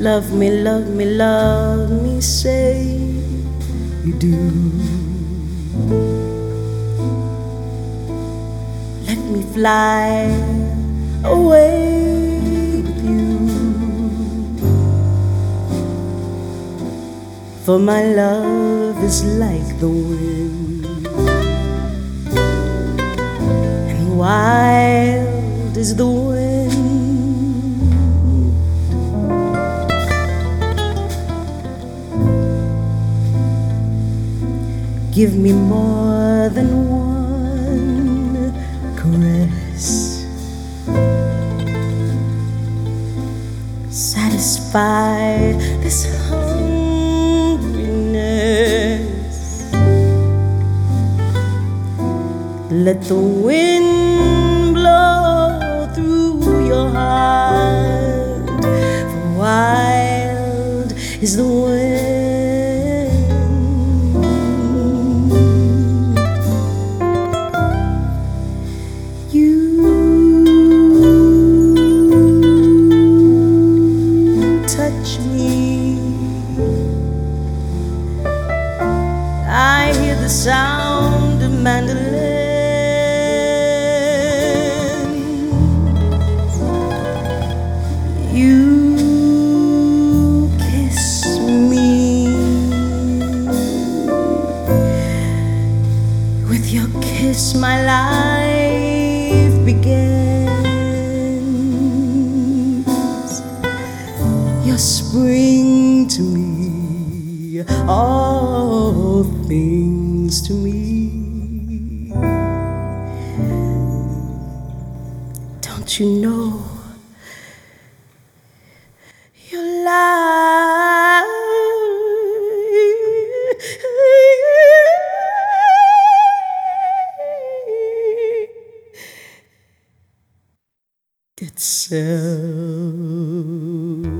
love me, love me, say you do. Let me fly away with you, for my love is like the wind, and wild is the wind. Give me more than one caress, satisfy this hungriness. Let the wind blow through your heart, for wild is the wind. I hear the sound of mandolin. You kiss me with your kiss, my life begins. Your spring to me, all things to me. Don't you know your life itself?